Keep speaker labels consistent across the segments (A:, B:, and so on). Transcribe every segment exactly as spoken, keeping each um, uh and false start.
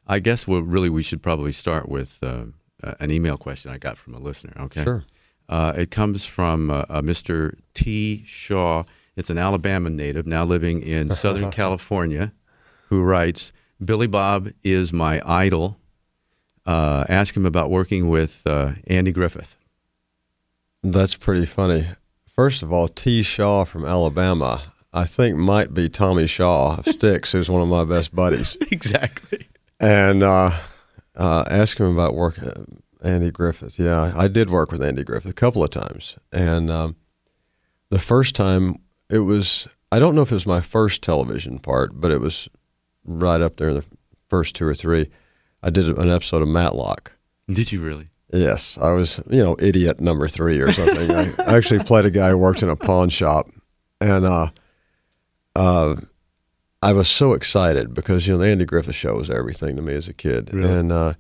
A: I guess we'll, really we should probably start with uh, uh, an email question I got from a listener. Okay.
B: Sure.
A: Uh, it comes from uh, uh, Mister T. Shaw. It's an Alabama native now living in Southern California, who writes, "Billy Bob is my idol. Uh, ask him about working with uh, Andy Griffith."
B: That's pretty funny. First of all, T. Shaw from Alabama, I think might be Tommy Shaw of Styx, who's one of my best buddies.
A: Exactly.
B: And uh, uh, ask him about work. Uh, Andy Griffith. Yeah, I did work with Andy Griffith a couple of times. And um, the first time, it was, I don't know if it was my first television part, but it was right up there in the first two or three. I did an episode of Matlock.
A: Did you really?
B: Yes, I was, you know, idiot number three or something. I, I actually played a guy who worked in a pawn shop, and uh, uh, I was so excited because, you know, the Andy Griffith Show was everything to me as a kid.
A: Really?
B: And uh,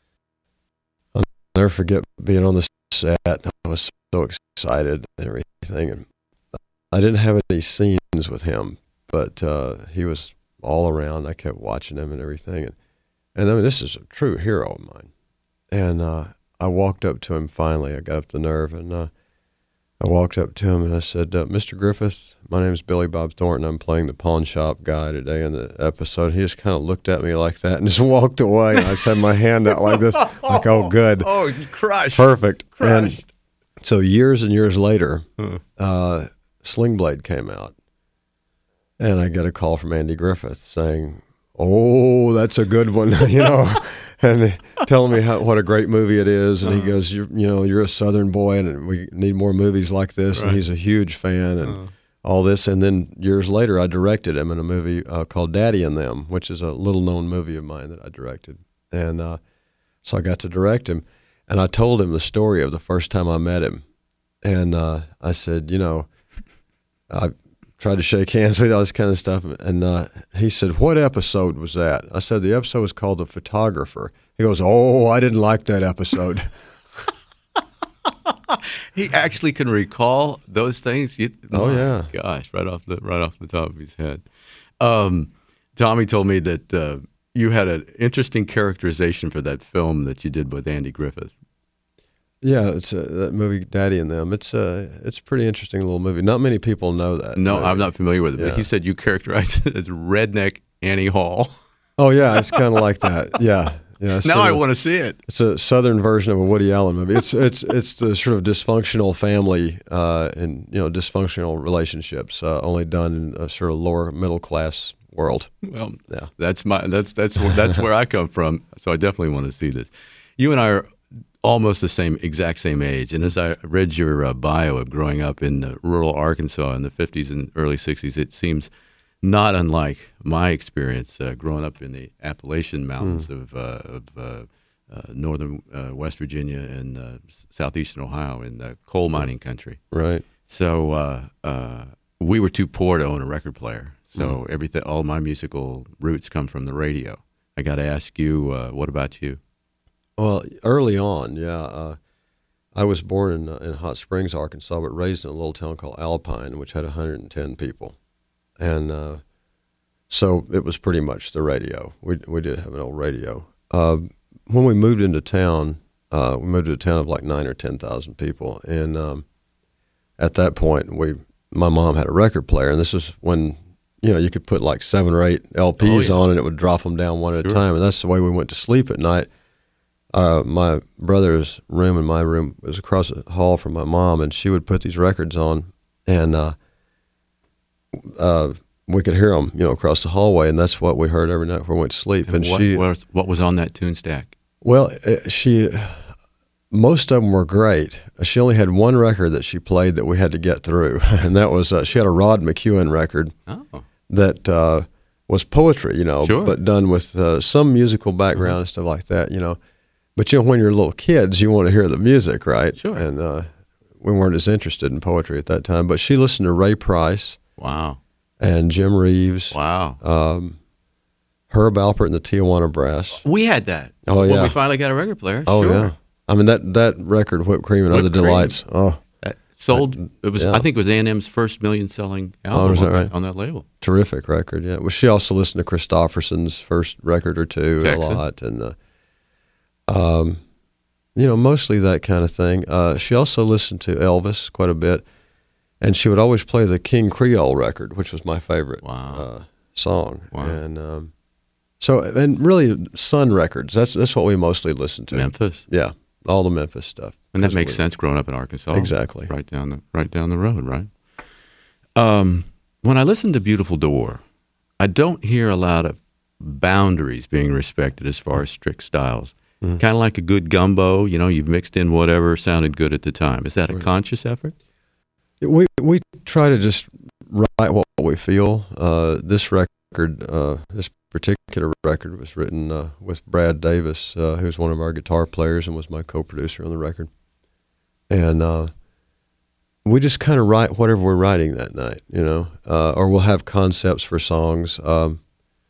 B: I'll never forget being on the set. I was so excited and everything. And I didn't have any scenes with him, but uh, he was all around. I kept watching him and everything. And, and I mean, this is a true hero of mine. And uh, I walked up to him finally. I got up the nerve, and uh, I walked up to him and I said, uh, "Mister Griffith, my name is Billy Bob Thornton. I'm playing the pawn shop guy today in the episode." He just kind of looked at me like that and just walked away. And I just had my hand out like this, like, "Oh, good.
A: Oh, you crushed.
B: Perfect."
A: Crushed.
B: And so years and years later,
A: Huh.
B: uh, Sling Blade came out, and I got a call from Andy Griffith saying, "Oh, that's a good one," you know, and telling me how, what a great movie it is. And
A: Uh-huh.
B: he goes, "You you know, you're a Southern boy, and we need more movies like this."
A: Right.
B: And he's a huge fan, and
A: Uh-huh.
B: all this. And then years later, I directed him in a movie uh, called Daddy and Them, which is a little-known movie of mine that I directed. And uh, so I got to direct him, and I told him the story of the first time I met him. And uh, I said, you know, I tried to shake hands with all this kind of stuff. And uh, he said, "What episode was that?" I said, "The episode was called The Photographer." He goes, "Oh, I didn't like that episode."
A: He actually can recall those things. You,
B: Oh,
A: my
B: yeah.
A: gosh, right off the right off the top of his head. Um, Tommy told me that uh, you had an interesting characterization for that film that you did with Andy Griffith.
B: Yeah, it's uh, that movie Daddy and Them. It's a it's a pretty interesting little movie. Not many people know that.
A: No,
B: movie.
A: I'm not familiar with it,
B: Yeah.
A: but he said you characterized it as redneck Annie Hall.
B: Oh yeah, it's kind of like that. Yeah, yeah. it's
A: Now
B: sort
A: I
B: of-
A: want to see it.
B: It's a Southern version of a Woody Allen movie. It's it's it's the sort of dysfunctional family uh, and you know dysfunctional relationships, uh, only done in a sort of lower middle class world.
A: Well,
B: Yeah.
A: that's my that's that's where, that's where I come from. So I definitely want to see this. You and I are almost the same, exact same age. And as I read your uh, bio of growing up in uh, rural Arkansas in the fifties and early sixties, it seems not unlike my experience uh, growing up in the Appalachian Mountains
B: Mm.
A: of, uh, of uh, uh, northern uh, West Virginia and uh, southeastern Ohio in uh, coal mining country.
B: Right.
A: So uh, uh, we were too poor to own a record player. So
B: Mm.
A: everything, all my musical roots come from the radio. I got to ask you, uh, what about you?
B: Well, early on, yeah. Uh, I was born in uh, in Hot Springs, Arkansas, but raised in a little town called Alpine, which had one hundred ten people, and uh, so it was pretty much the radio. We we did have an old radio. Uh, when we moved into town, uh, we moved to a town of like nine or ten thousand people, and um, at that point, we my mom had a record player, and this was when you know you could put like seven or eight L Ps
A: Oh, yeah.
B: on, and it would drop them down one at
A: Sure.
B: a time, and that's the way we went to sleep at night. Uh, my brother's room and my room was across the hall from my mom, and she would put these records on, and uh, uh, we could hear them, you know, across the hallway, and that's what we heard every night before we went to sleep. And,
A: And what,
B: she,
A: what, what was on that tune stack?
B: well, uh, she, most of them were great. She only had one record that she played that we had to get through, and that was uh, she had a Rod McEwen record
A: Oh,
B: that uh, was poetry, you know,
A: Sure.
B: but done with uh, some musical background and stuff like that, you know. But, you know, when you're little kids, you want to hear the music, right?
A: Sure.
B: And uh, we weren't as interested in poetry at that time. But she listened to Ray Price
A: wow.
B: and Jim Reeves,
A: Wow.
B: um, Herb Alpert and the Tijuana Brass.
A: We had that.
B: Oh,
A: When
B: yeah.
A: we finally got a record player.
B: Oh,
A: sure.
B: yeah. I mean, that, that record, Whipped Cream and
A: Whipped
B: Other
A: Cream.
B: Delights, oh,
A: That, sold.
B: Like,
A: it was
B: yeah.
A: I think it was A and M's first million-selling album
B: Oh, is that
A: on,
B: right?
A: on that label.
B: Terrific record, yeah. Well, she also listened to Christopherson's first record or two
A: Texan.
B: a lot, and uh, um, you know, mostly that kind of thing. Uh, she also listened to Elvis quite a bit, and she would always play the King Creole record, which was my favorite
A: Wow.
B: uh, song.
A: Wow.
B: And um, so, and really, Sun records. That's that's what we mostly listened to.
A: Memphis.
B: Yeah, all the Memphis stuff.
A: And that
B: That's
A: makes
B: what-
A: sense growing up in Arkansas.
B: Exactly.
A: Right down the right down the road, right? Um, when I listen to Beautiful Door, I don't hear a lot of boundaries being respected as far as strict styles.
B: Mm-hmm.
A: Kind of like a good gumbo, you know, you've mixed in whatever sounded good at the time. Is that a
B: Right.
A: conscious effort?
B: We we try to just write what we feel. Uh, this record, uh, this particular record, was written uh, with Brad Davis, uh, who's one of our guitar players and was my co-producer on the record. And uh, we just kind of write whatever we're writing that night, you know, uh, or we'll have concepts for songs. Um,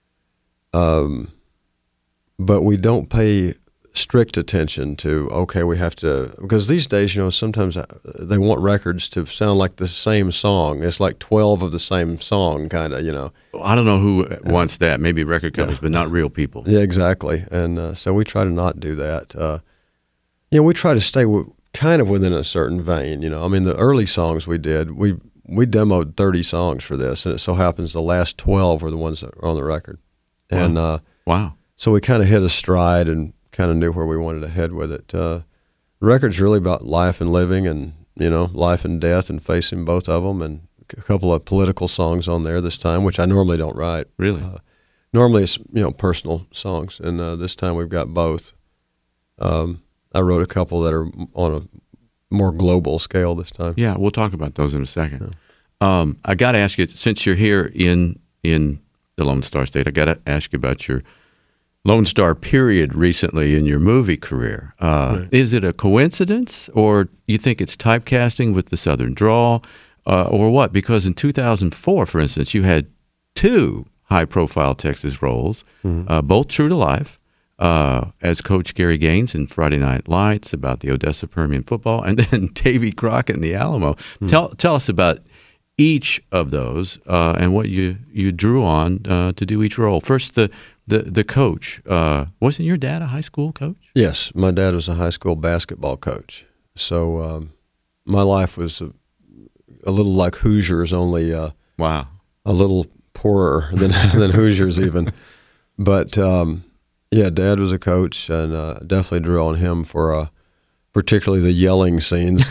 B: um, but we don't pay strict attention to, okay, we have to, because these days, you know, sometimes they want records to sound like the same song. It's like twelve of the same song, kind of, you know.
A: I don't know who wants that. Maybe record companies,
B: Yeah.
A: but not real people.
B: Yeah, exactly. And uh, so we try to not do that. Uh, you know, we try to stay w- kind of within a certain vein, you know. I mean, the early songs we did, we we demoed thirty songs for this, and it so happens the last twelve were the ones that are on the record. And uh,
A: Wow.
B: so we kind of hit a stride and kind of knew where we wanted to head with it. Uh, the record's really about life and living and, you know, life and death and facing both of them, and a couple of political songs on there this time, which I normally don't write.
A: Really?
B: Uh, normally it's, you know, personal songs, and uh, this time we've got both. Um, I wrote a couple that are on a more global scale this time.
A: Yeah, we'll talk about those in a second. Um, I got to ask you, since you're here in in the Lone Star State, I got to ask you about your Lone Star period recently in your movie career. Uh,
B: Right.
A: Is it a coincidence, or you think it's typecasting with the Southern drawl, uh, or what? Because in two thousand four, for instance, you had two high-profile Texas roles,
B: Mm-hmm.
A: uh, both true to life, uh, as Coach Gary Gaines in Friday Night Lights about the Odessa Permian football, and then Davy Crockett in the Alamo.
B: Mm-hmm.
A: Tell tell us about each of those uh, and what you, you drew on uh, to do each role. First, the the the coach. Uh, wasn't your dad a high school coach?
B: Yes, my dad was a high school basketball coach. So um, my life was a, a little like Hoosiers, only uh,
A: Wow.
B: a little poorer than than Hoosiers even. But um, yeah, Dad was a coach, and uh, definitely drew on him for uh, particularly the yelling scenes.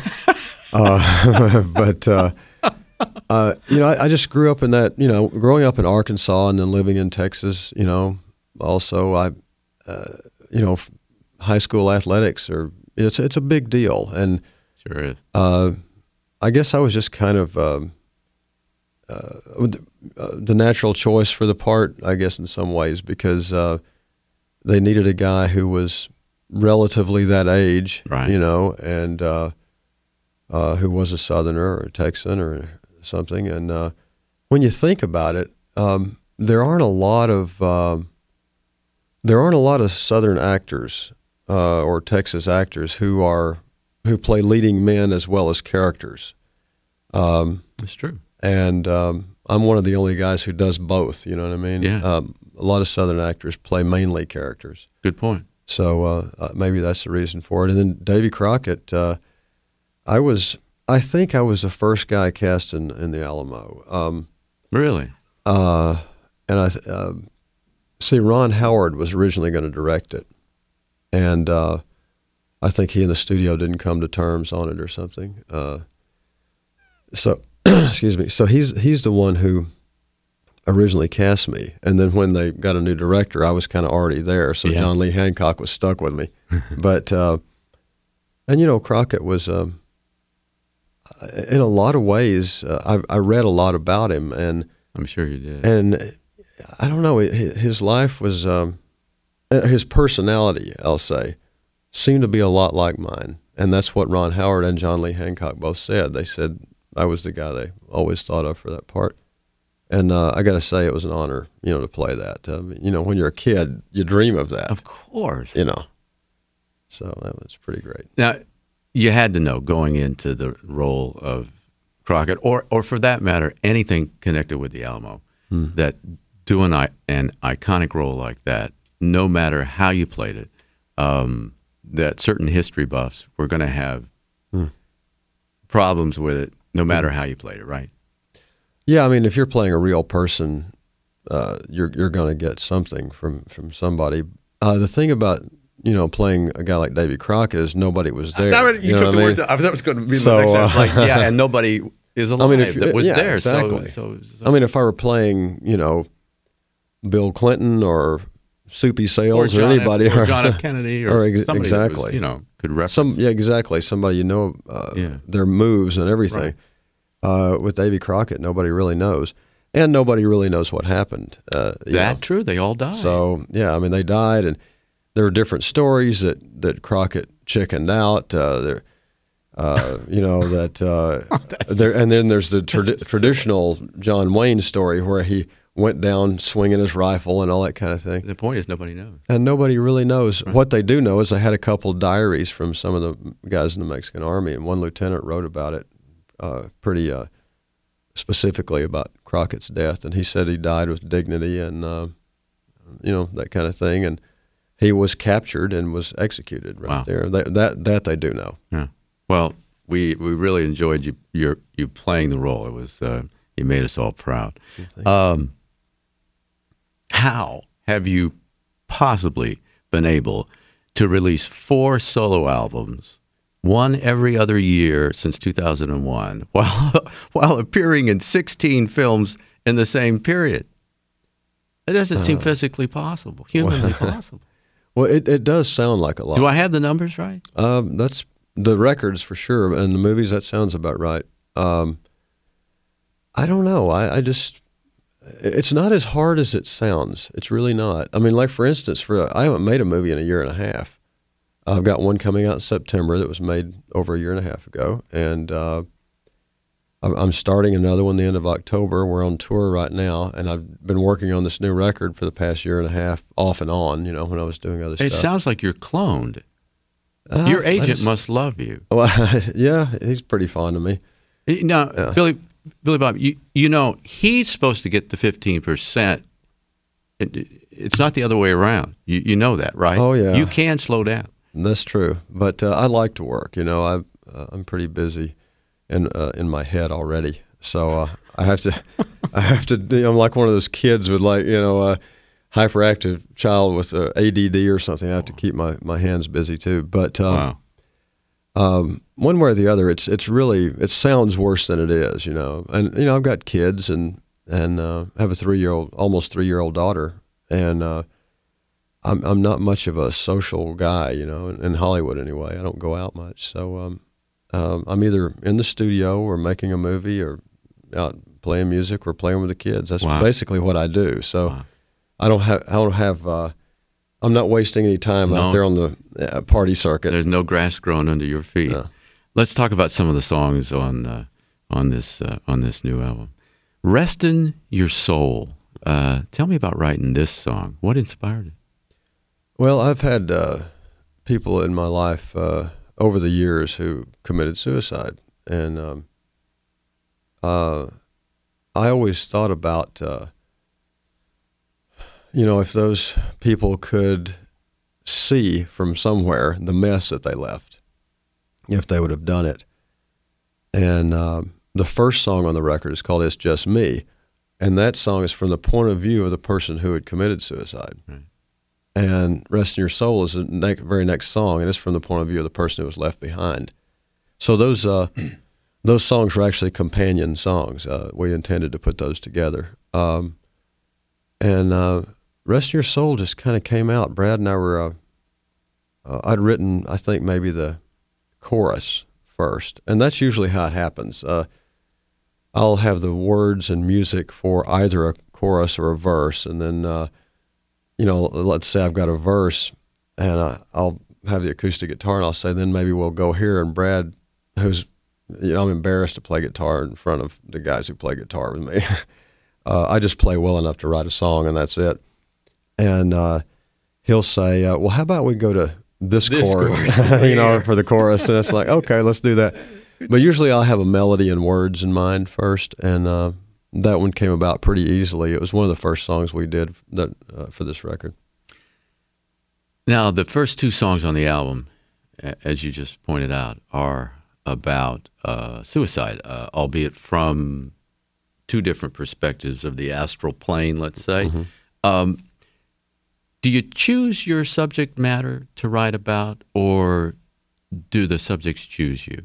B: uh, but uh, uh, you know, I, I just grew up in that. You know, growing up in Arkansas and then living in Texas. You know, also I, uh, you know, f- high school athletics are it's it's a big deal, and
A: Sure is.
B: uh, I guess I was just kind of um, uh, the, uh, the natural choice for the part, I guess, in some ways, because uh, they needed a guy who was relatively that age,
A: Right.
B: you know, and uh, uh, who was a Southerner or a Texan or something. And uh, when you think about it, um, there aren't a lot of um, there aren't a lot of Southern actors uh, or Texas actors who are who play leading men as well as characters. Um,
A: That's true.
B: and um, I'm one of the only guys who does both. You know what I mean?
A: Yeah.
B: Um, a lot of Southern actors play mainly characters,
A: Good point.
B: so uh, uh, maybe that's the reason for it. And then Davy Crockett, uh, I was, I think I was the first guy cast in, in the Alamo. Um,
A: Really?
B: uh, and I th- uh, see, Ron Howard was originally going to direct it, and uh, I think he and the studio didn't come to terms on it or something. Uh, so, excuse me. So he's he's the one who originally cast me, and then when they got a new director, I was kind of already there. So
A: Yeah.
B: John Lee Hancock was stuck with me, but uh, and you know Crockett was um, in a lot of ways. Uh, I, I read a lot about him, and
A: I'm sure you did.
B: and I don't know. hi- His life was um, uh, his personality, I'll say, seemed to be a lot like mine, and that's what Ron Howard and John Lee Hancock both said. They said I was the guy they always thought of for that part, and uh, I got to say it was an honor, you know, to play that. Um, you know, when you're a kid, you dream of that,
A: Of course.
B: you know. So that was pretty great.
A: Now, you had to know going into the role of Crockett, or or for that matter, anything connected with the Alamo, hmm. that doing an iconic role like that, no matter how you played it, um, that certain history buffs were going to have hmm. problems with it, no matter how you played it, right?
B: Yeah, I mean, if you're playing a real person, uh, you're you're going to get something from from somebody. Uh, the thing about you know playing a guy like Davy Crockett is nobody was there.
A: That, you, you know took the words. I mean? That was going to be so, the next uh, like, yeah, and nobody is alive I mean, if, that was
B: yeah,
A: there.
B: Exactly.
A: So, so, so.
B: I mean, if I were playing, you know, Bill Clinton or Soupy Sales
A: or,
B: or anybody,
A: F, or
B: or
A: John F. Kennedy, or,
B: or ex-
A: somebody
B: exactly,
A: was, you know, could reference.
B: Some, yeah, exactly. Somebody you know uh, yeah. their moves and everything.
A: Right.
B: Uh, with Davy Crockett, nobody really knows, and nobody really knows what happened. Uh,
A: that
B: know.
A: True, they all died.
B: So yeah, I mean, they died, and there were different stories that that Crockett chickened out. Uh, there, uh, you know that uh,
A: oh,
B: there, and then there's the tradi- traditional John Wayne story where he went down swinging his rifle and all that kind of thing.
A: The point is nobody knows.
B: And nobody really knows. Right. What they do know is they had a couple diaries from some of the guys in the Mexican Army, and one lieutenant wrote about it uh, pretty uh, specifically about Crockett's death, and he said he died with dignity and, uh, you know, that kind of thing. And he was captured and was executed right
A: wow.
B: there. That, that that they do know.
A: Yeah. Well, we we really enjoyed you your, you playing the role. It was uh, you made us all proud. Um, how have you possibly been able to release four solo albums, one every other year since two thousand one, while while appearing in sixteen films in the same period? It doesn't seem uh, physically possible, humanly well, possible.
B: Well, it, it does sound like a lot.
A: Do I have the numbers right?
B: Um, that's the records for sure, and the movies, that sounds about right. Um, I don't know. I, I just, it's not as hard as it sounds. It's really not. I mean, like for instance, for I haven't made a movie in a year and a half. I've got one coming out in September that was made over a year and a half ago, and uh, I'm starting another one the end of October. We're on tour right now, and I've been working on this new record for the past year and a half, off and on, you know, when I was doing other
A: it
B: stuff.
A: It sounds like you're cloned.
B: Uh,
A: Your agent
B: just,
A: must love you.
B: Well, yeah, he's pretty fond of me.
A: Now,
B: yeah.
A: Billy, Billy Bob, you, you know, he's supposed to get the fifteen percent. It, it's not the other way around. You, you know that, right?
B: Oh, yeah.
A: You can slow down.
B: That's true. But uh, I like to work. You know, I, uh, I'm pretty busy in uh, in my head already. So uh, I have to, I have to. You know, I'm like one of those kids with like you know a hyperactive child with uh, A D D or something. I have to keep my, my hands busy too. But um,
A: wow.
B: um, one way or the other, it's it's really it sounds worse than it is. You know, and you know I've got kids and and uh, have a three year old, almost three year old daughter, and uh, I'm I'm not much of a social guy. You know, in, in Hollywood anyway. I don't go out much, so um, um, I'm either in the studio or making a movie or out playing music or playing with the kids. That's
A: wow.
B: basically what I do. So
A: wow.
B: I don't have, I don't have, uh, I'm not wasting any time
A: no.
B: out there on the uh, party circuit.
A: There's no grass growing under your feet.
B: No.
A: Let's talk about some of the songs on uh, on this uh, on this new album. Restin' Your Soul. Uh, tell me about writing this song. What inspired it?
B: Well, I've had uh, people in my life uh, over the years who committed suicide, and um, uh, I always thought about, uh, you know, if those people could see from somewhere the mess that they left, if they would have done it. And uh, the first song on the record is called It's Just Me, and that song is from the point of view of the person who had committed suicide.
A: Right.
B: And Rest in Your Soul is the ne- very next song, and it's from the point of view of the person who was left behind. So those uh, those songs were actually companion songs. Uh, we intended to put those together. Um, and uh, Rest in Your Soul just kind of came out. Brad and I were, uh, uh, I'd written, I think, maybe the chorus first, and that's usually how it happens. Uh, I'll have the words and music for either a chorus or a verse, and then, uh, you know, let's say I've got a verse, and I, I'll have the acoustic guitar, and I'll say, then maybe we'll go here, and Brad, who's, you know, I'm embarrassed to play guitar in front of the guys who play guitar with me. uh, I just play well enough to write a song, and that's it. And uh, he'll say, uh, well, how about we go to this,
A: This
B: chord,
A: chord.
B: you know, for the chorus, and it's like, okay, let's do that. But usually I'll have a melody and words in mind first, and uh, that one came about pretty easily. It was one of the first songs we did that uh, for this record.
A: Now, the first two songs on the album, a- as you just pointed out, are about uh, suicide, uh, albeit from two different perspectives of the astral plane, let's say.
B: Mm-hmm.
A: Um, do you choose your subject matter to write about, or do the subjects choose you?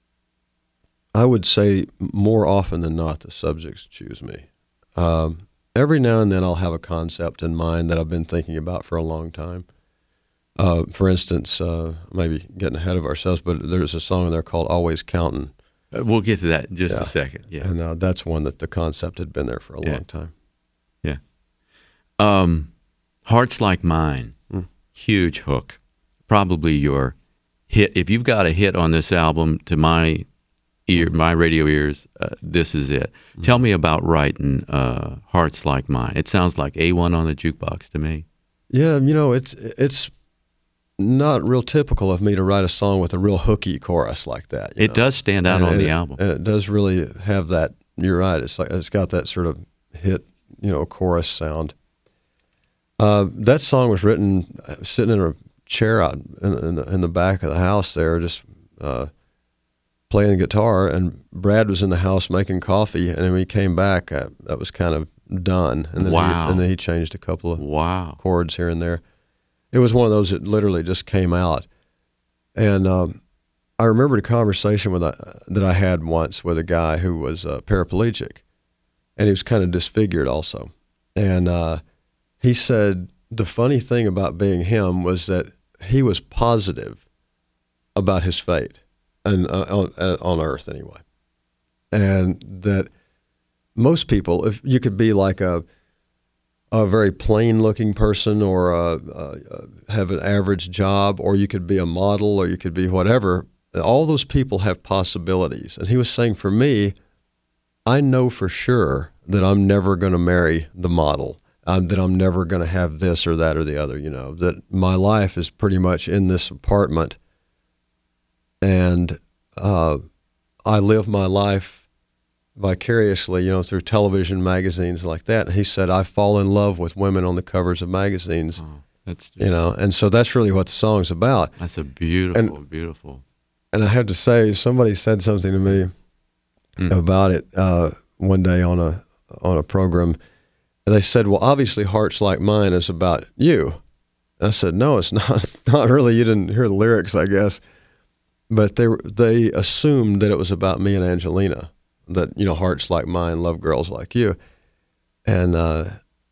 B: I would say more often than not, the subjects choose me. Um, every now and then I'll have a concept in mind that I've been thinking about for a long time. Uh, for instance, uh, maybe getting ahead of ourselves, but there's a song in there called Always Countin'.
A: Uh, we'll get to that in just
B: Yeah.
A: a second. Yeah.
B: And uh, that's one that the concept had been there for a
A: Yeah.
B: long time.
A: Yeah. Um, Hearts Like Mine,
B: Mm.
A: huge hook. Probably your hit. If you've got a hit on this album, to my ear, my radio ears, uh, this is it.
B: Mm.
A: Tell me about writing uh, Hearts Like Mine. It sounds like A one on the jukebox to me.
B: Yeah, you know, it's it's not real typical of me to write a song with a real hooky chorus like that. you
A: It
B: know?
A: does stand out
B: And
A: on
B: it-
A: the album.
B: and it does really have that. You're right. It's like it's got that sort of hit, you know, chorus sound. Uh, that song was written uh, sitting in a chair out in, in, the, in the back of the house there, just uh, playing guitar. And Brad was in the house making coffee, and when he came back, uh, that was kind of done. And then
A: Wow.
B: he, and then he changed a couple of
A: Wow.
B: chords here and there. It was one of those that literally just came out. And um, I remembered a conversation with a, that I had once with a guy who was uh, paraplegic, and he was kind of disfigured also. And uh, he said the funny thing about being him was that he was positive about his fate, and uh, on, uh, on Earth anyway. And that most people, if you could be like a a very plain-looking person, or a, a, a, have an average job, or you could be a model, or you could be whatever. All those people have possibilities. And he was saying, for me, I know for sure that I'm never going to marry the model, um, that I'm never going to have this or that or the other, you know, that my life is pretty much in this apartment, and uh, I live my life vicariously, you know, through television, magazines like that. And he said, I fall in love with women on the covers of magazines,
A: Oh, that's just,
B: you know, and so that's really what the song's about.
A: that's a beautiful,
B: And-
A: beautiful.
B: And I have to say, somebody said something to me
A: Mm.
B: about it uh, one day on a on a program. And they said, well, obviously Hearts Like Mine is about you. And I said, no, it's not. Not really. You didn't hear the lyrics, I guess. But they were- they assumed that it was about me and Angelina, that, you know, hearts like mine love girls like you. And uh,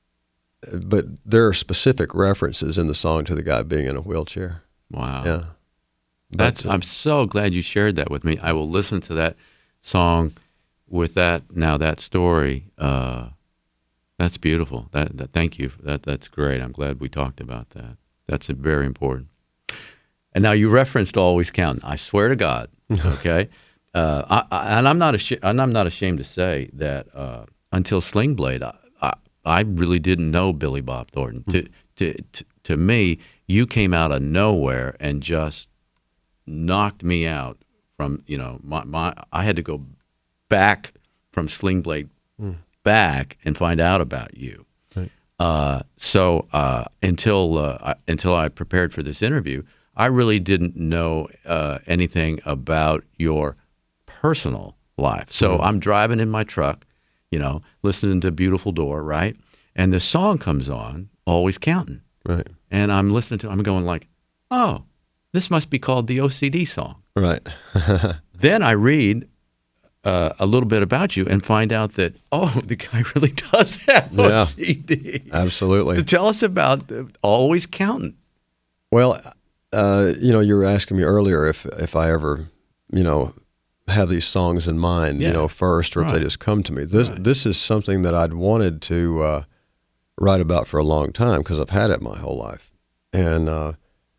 B: but there are specific references in the song to the guy being in a wheelchair.
A: Wow.
B: Yeah.
A: That's.
B: But, uh,
A: I'm so glad you shared that with me. I will listen to that song with that now. That story. Uh, that's beautiful. That, that. Thank you. That. That's great. I'm glad we talked about that. That's a very important. And now you referenced Always Counting. I swear to God. Okay. uh, I, I, and I'm not ashamed. And I'm not ashamed to say that uh, until Sling Blade, I, I, I really didn't know Billy Bob Thornton. To, to, to, to me, you came out of nowhere and just knocked me out from, you know, my, my I had to go back from Sling Blade
B: Mm.
A: back and find out about you.
B: Right.
A: Uh, so uh, until uh, I, until I prepared for this interview, I really didn't know uh, anything about your personal life. So
B: Mhm.
A: I'm driving in my truck, you know, listening to Beautiful Door, right? And the song comes on, Always Counting.
B: Right.
A: And I'm listening to, I'm going like, oh, this must be called the O C D song.
B: Right.
A: Then I read uh, a little bit about you and find out that, oh, the guy really does have
B: Yeah.
A: O C D.
B: Absolutely.
A: So tell us about the Always Counting.
B: Well, uh, you know, you were asking me earlier if if I ever, you know, have these songs in mind,
A: Yeah.
B: you know, first, or if
A: Right.
B: they just come to me. This
A: Right.
B: this is something that I'd wanted to uh, write about for a long time, because I've had it my whole life, and uh,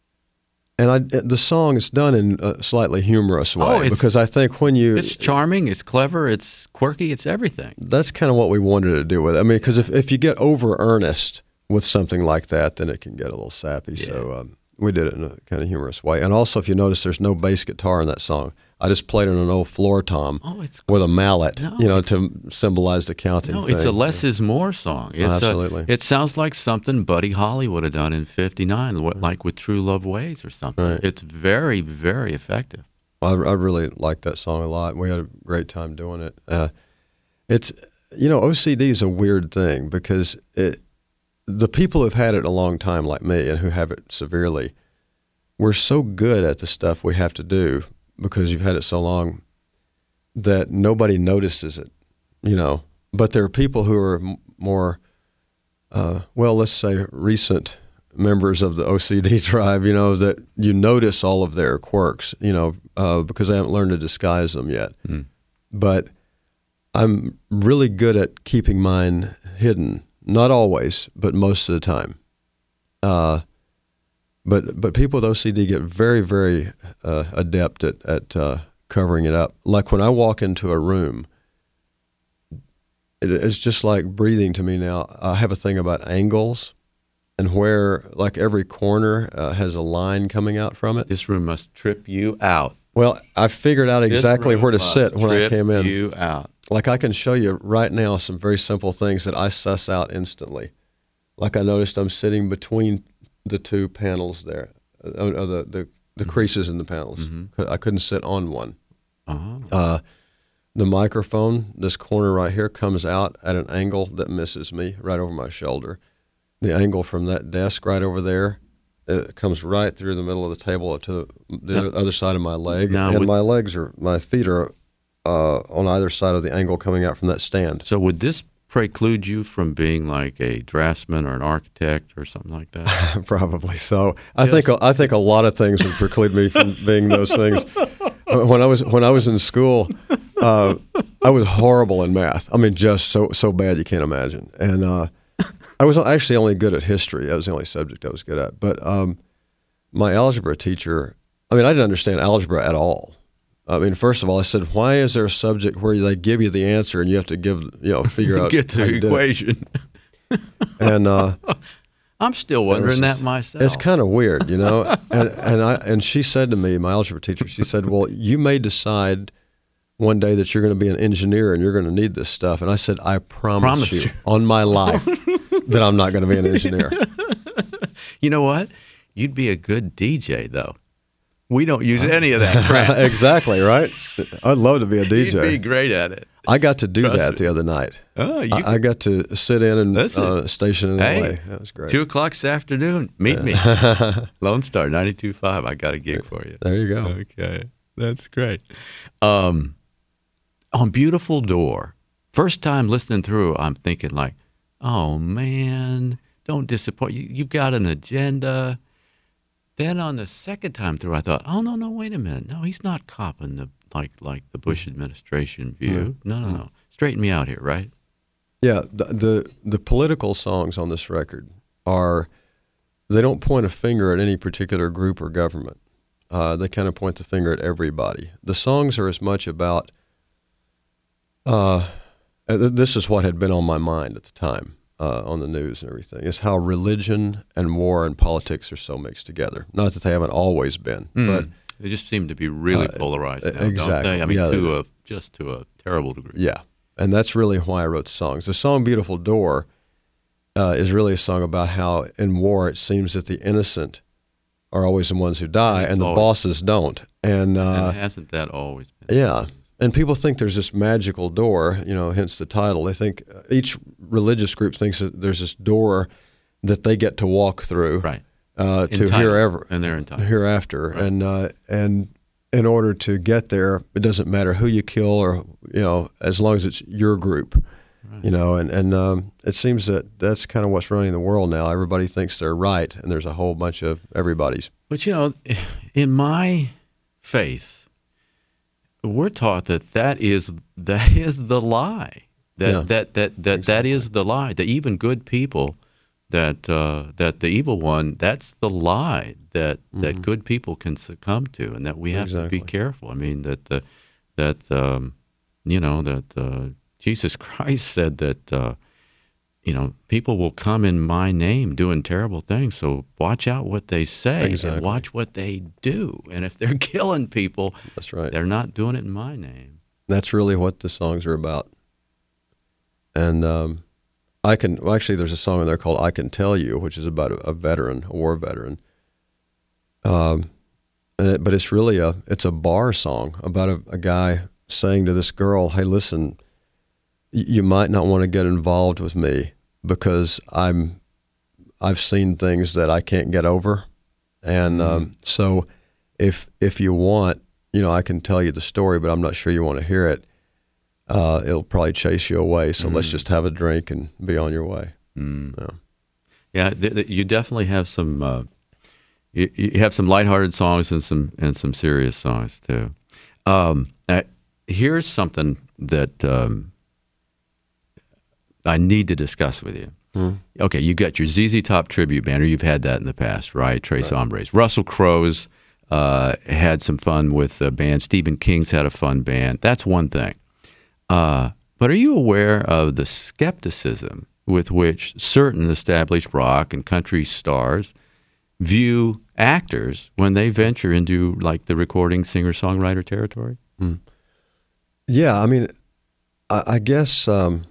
B: and I the song is done in a slightly humorous way,
A: Oh, it's-
B: because I think when you
A: It's charming, it's clever, it's quirky, it's everything.
B: that's kind of what we wanted to do with it. I mean, because if if you get over earnest with something like that, then it can get a little sappy.
A: Yeah.
B: So um, we did it in a kind of humorous way. And also, if you notice, there's no bass guitar in that song. I just played on an old floor tom
A: oh, it's
B: with a mallet,
A: no,
B: you know, to symbolize the counting
A: No,
B: thing.
A: it's a less is more song. It's
B: Absolutely.
A: A, it sounds like something Buddy Holly would have done in fifty-nine, what, like with True Love Ways or something.
B: Right.
A: It's very, very effective.
B: I, I really liked that song a lot. We had a great time doing it. Uh, it's, you know, O C D is a weird thing because it, the people who've had it a long time, like me, and who have it severely, we're so good at the stuff we have to do because you've had it so long that nobody notices it, you know. But there are people who are m- more, uh, well, let's say recent members of the O C D tribe, you know, that you notice all of their quirks, you know, uh, because I haven't learned to disguise them yet. Mm. But I'm really good at keeping mine hidden. Not always, but most of the time. Uh, but but people with O C D get very, very uh, adept at, at uh, covering it up. Like when I walk into a room, it, it's just like breathing to me now. I have a thing about angles and where, like, every corner uh, has a line coming out from it.
A: This room must trip you out.
B: Well, I figured out exactly where to sit when I came in.
A: Trip you out.
B: Like, I can show you right now some very simple things that I suss out instantly. Like, I noticed I'm sitting between the two panels there, uh, uh, the, the, the creases in the panels. Mm-hmm. I couldn't sit on one. Uh-huh. Uh, the microphone, this corner right here, comes out at an angle that misses me right over my shoulder. The angle from that desk right over there, it comes right through the middle of the table to the now, other side of my leg. Now and with, my legs are, my feet are uh, on either side of the angle coming out from that stand.
A: So would this preclude you from being like a draftsman or an architect or something like that?
B: Probably so. I yes. think I think a lot of things would preclude me from being those things. When I was when I was in school, uh, I was horrible in math. I mean, just so so bad you can't imagine. And uh, I was actually only good at history. That was the only subject I was good at. But um, my algebra teacher, I mean, I didn't understand algebra at all. I mean, first of all, I said, why is there a subject where they give you the answer and you have to give, you know, figure out
A: get the equation?
B: And uh,
A: I'm still wondering
B: just,
A: that myself.
B: It's kind of weird, you know. and and I and she said to me, my algebra teacher, she said, well, you may decide one day that you're going to be an engineer and you're going to need this stuff. And I said, I promise, promise you, you on my life that I'm not going to be an engineer.
A: You know what? You'd be a good D J, though. We don't use any of that crap.
B: Exactly, right? I'd love to be a D J.
A: You'd be great at it.
B: I got to do
A: Trust
B: that
A: me.
B: the other night.
A: Oh, you
B: I, I got to sit in and uh, station in
A: hey,
B: L A. That was great.
A: Two o'clock this afternoon. Meet yeah. me. Lone Star, ninety-two point five. I got a gig for you.
B: There you go.
A: Okay. That's great. Um, on Beautiful Door, first time listening through, I'm thinking like, oh, man, don't disappoint. You, you've got an agenda. Then on the second time through, I thought, oh, no, no, wait a minute. No, he's not copping the like like the Bush administration view.
B: Yeah.
A: No, no, no. Straighten me out here, right?
B: Yeah, the, the the political songs on this record are, they don't point a finger at any particular group or government. Uh, they kind of point the finger at everybody. The songs are as much about, uh, this is what had been on my mind at the time. Uh, on the news and everything, is how religion and war and politics are so mixed together. Not that they haven't always been, mm. but
A: they just seem to be really uh, polarized now,
B: exactly.
A: don't they? I mean,
B: yeah,
A: to a just to a terrible degree.
B: Yeah, and that's really why I wrote the songs. The song "Beautiful Door" uh, is really a song about how in war it seems that the innocent are always the ones who die, and, and the always, bosses don't. And, uh,
A: and hasn't that always been?
B: Yeah. And people think there's this magical door, you know, hence the title. They think each religious group thinks that there's this door that they get to walk through,
A: right,
B: uh, to herever,
A: and they're entitled.
B: hereafter, right. and uh, and in order to get there, it doesn't matter who you kill or you know, as long as it's your group, right. you know, and and um, it seems that that's kind of what's running the world now. Everybody thinks they're right, and there's a whole bunch of everybody's.
A: But you know, in my faith, we're taught that that is that is the lie. That
B: yeah,
A: that that that, exactly. that is the lie. That even good people, that uh, that the evil one, that's the lie that mm-hmm. that good people can succumb to, and that we have
B: exactly.
A: to be careful. I mean that the that um, you know that uh, Jesus Christ said that uh, you know, people will come in my name doing terrible things. So watch out what they say
B: Exactly.
A: and watch what they do. And if they're killing people,
B: That's right.
A: they're not doing it in my name.
B: That's really what the songs are about. And um, I can, well, actually, there's a song in there called I Can Tell You, which is about a, a veteran, a war veteran. Um, and it, but it's really a, it's a bar song about a, a guy saying to this girl, hey, listen, y- you might not want to get involved with me because I'm, I've seen things that I can't get over. And
A: Mm-hmm.
B: um, so if, if you want, you know, I can tell you the story, but I'm not sure you want to hear it. Uh, it'll probably chase you away. So
A: Mm.
B: let's just have a drink and be on your way.
A: Mm.
B: Yeah.
A: Yeah, th- th- you definitely have some. Uh, you, you have some lighthearted songs and some and some serious songs too. Um, uh, here's something that um, I need to discuss with you.
B: Mm.
A: Okay, you got your Z Z Top tribute band, or you've had that in the past, right? Tres
B: Right.
A: Hombres. Russell Crowe's uh, had some fun with the band. Stephen King's had a fun band. That's one thing. Uh, but are you aware of the skepticism with which certain established rock and country stars view actors when they venture into like the recording singer-songwriter territory?
B: Mm. Yeah, I mean, I, I guess um,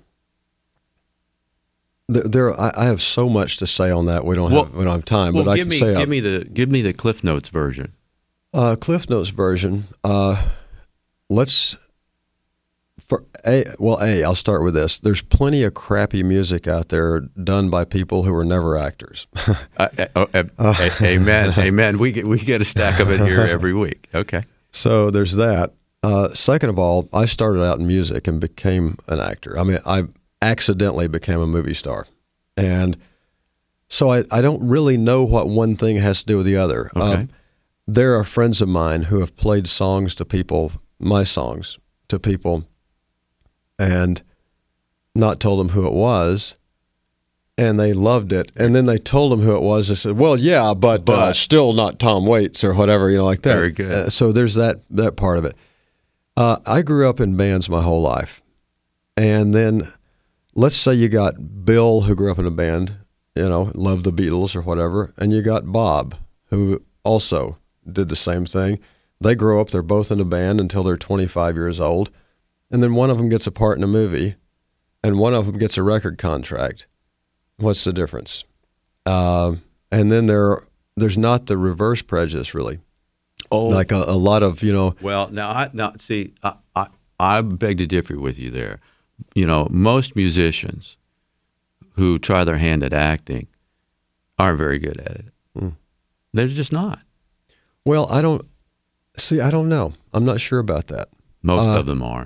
B: th- there. I, I have so much to say on that. We don't
A: Well-
B: have we don't have time,
A: Well,
B: but I
A: give
B: can
A: me
B: say
A: give
B: uh,
A: me the give me the Cliff Notes version.
B: uh, Cliff Notes version. Uh, let's for a well a. I'll start with this. There's plenty of crappy music out there done by people who were never actors.
A: Uh, uh, uh, uh, a- amen, amen. We get we get a stack of it here every week. Okay.
B: So there's that. Uh, second of all, I started out in music and became an actor. I mean, I accidentally became a movie star. And so I, I don't really know what one thing has to do with the other.
A: Okay.
B: Um, there are friends of mine who have played songs to people, my songs to people, and not told them who it was. And they loved it. And then they told them who it was. They said, well, yeah, but,
A: But-
B: uh, still not Tom Waits or whatever, you know, like that.
A: Very good.
B: Uh, so there's that, that part of it. Uh, I grew up in bands my whole life. And then let's say you got Bill, who grew up in a band, you know, loved the Beatles or whatever, and you got Bob, who also did the same thing. They grow up, they're both in a band until they're twenty-five years old. And then one of them gets a part in a movie, and one of them gets a record contract. What's the difference? Uh, and then there, there's not the reverse prejudice, really.
A: Oh,
B: Like a, a lot of, you know,
A: well, now I now see I, I I beg to differ with you there. You know, most musicians who try their hand at acting aren't very good at it.
B: Mm.
A: They're just not.
B: well, I don't, see, I don't know. I'm not sure about that.
A: Most
B: Uh,
A: of them aren't.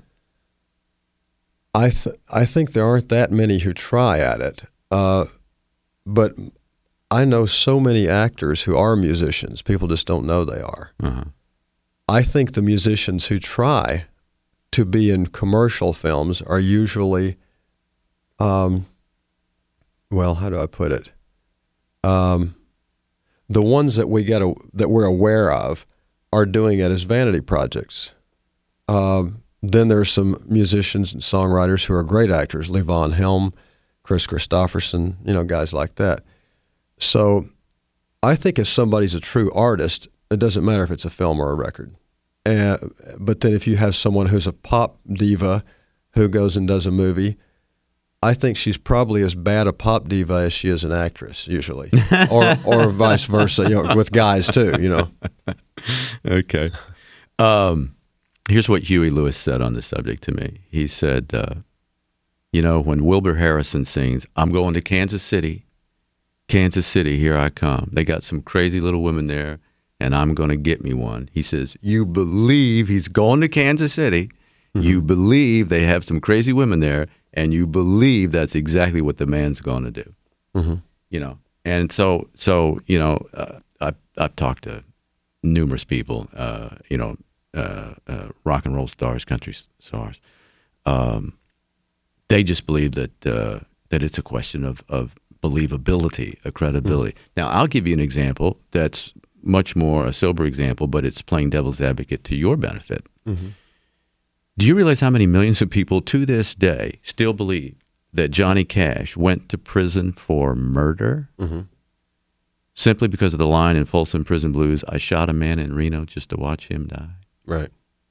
B: I th- I think there aren't that many who try at it, uh, but I know so many actors who are musicians. People just don't know they are.
A: Uh-huh.
B: I think the musicians who try to be in commercial films are usually, um, well, how do I put it? Um, the ones that we get a, that we're aware of are doing it as vanity projects. Um, then there's some musicians and songwriters who are great actors, Levon Helm, Chris Christopherson, you know, guys like that. So I think if somebody's a true artist, it doesn't matter if it's a film or a record. Uh, but then if you have someone who's a pop diva who goes and does a movie, I think she's probably as bad a pop diva as she is an actress, usually, or or vice versa, you know, with guys too, you know.
A: Okay. Um, here's what Huey Lewis said on the subject to me. He said, uh, you know, when Wilbur Harrison sings, I'm going to Kansas City, Kansas City, here I come. They got some crazy little women there, and I'm going to get me one. He says, you believe he's going to Kansas City. Mm-hmm. You believe they have some crazy women there, and you believe that's exactly what the man's going to do.
B: Mm-hmm.
A: You know, and so, so you know, uh, I've, I've talked to numerous people, uh, you know, uh, uh, rock and roll stars, country stars. Um, they just believe that uh, that it's a question of, of believability, a credibility. Mm. Now, I'll give you an example that's much more a sober example, but it's playing devil's advocate to your benefit. Mm-hmm. Do you realize how many millions of people to this day still believe that Johnny Cash went to prison for murder
B: Mm-hmm.
A: simply because of the line in Folsom Prison Blues, I shot a man in Reno just to watch him die.
B: Right.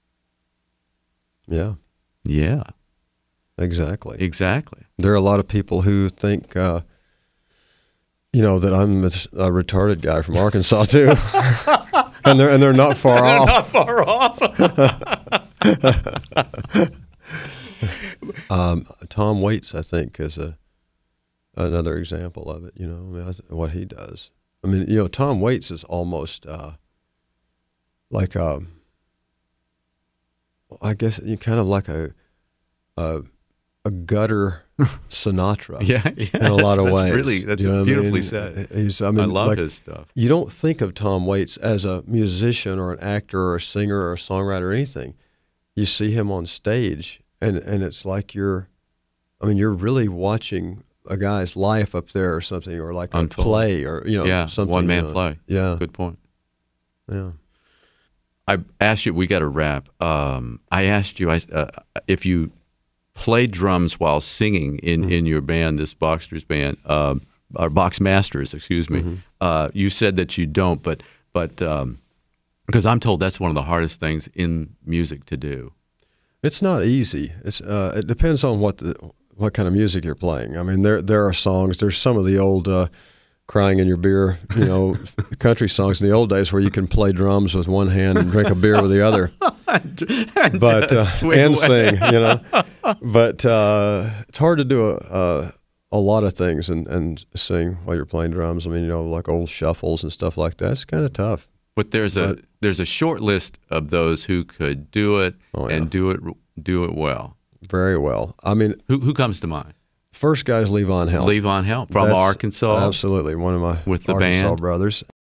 B: Yeah,
A: Yeah,
B: exactly.
A: exactly.
B: There are a lot of people who think, uh, you know, that I'm a, a retarded guy from Arkansas too, and they're and they're not far
A: They're
B: off.
A: not far off.
B: Um, Tom Waits, I think, is a another example of it. You know, I mean, I th- what he does. I mean, you know, Tom Waits is almost uh, like a, I guess you kind of like a a, a gutter Sinatra.
A: Yeah, yeah.
B: In a lot of
A: that's
B: ways.
A: Really, that's
B: You know what I
A: beautifully
B: mean?
A: said.
B: He's, I
A: I,
B: mean,
A: love
B: like,
A: his stuff.
B: you don't think of Tom Waits as a musician or an actor or a singer or a songwriter or anything. You see him on stage, and, and it's like you're, I mean, you're really watching a guy's life up there or something, or like a
A: Unfold.
B: play or, you know,
A: Yeah,
B: something.
A: one-man
B: you know.
A: play.
B: Yeah,
A: Good point.
B: yeah.
A: I asked you, we got to wrap. Um, I asked you I, uh, if you played drums while singing in,
B: Mm-hmm.
A: in your band, this Boxers band, um, or Box Masters, excuse me.
B: Mm-hmm.
A: Uh, you said that you don't, but but um, because I'm told that's one of the hardest things in music to do.
B: It's not easy. It's uh, it depends on what the what kind of music you're playing. I mean, there there are songs. There's some of the old uh, crying in your beer, you know, country songs in the old days where you can play drums with one hand and drink a beer with the other,
A: and,
B: but uh,
A: swing
B: and
A: away.
B: sing, you know. But uh, it's hard to do a, a a lot of things and and sing while you're playing drums. I mean, you know, like old shuffles and stuff like that. It's kind of tough.
A: But there's a
B: But-
A: there's a short list of those who could do it
B: Oh, yeah.
A: and do it do it well.
B: Very well. I mean,
A: Who who comes to mind?
B: first guy's Levon Helm.
A: Levon Helm from
B: That's
A: Arkansas.
B: Absolutely, one of my
A: With the
B: Arkansas
A: band?
B: brothers.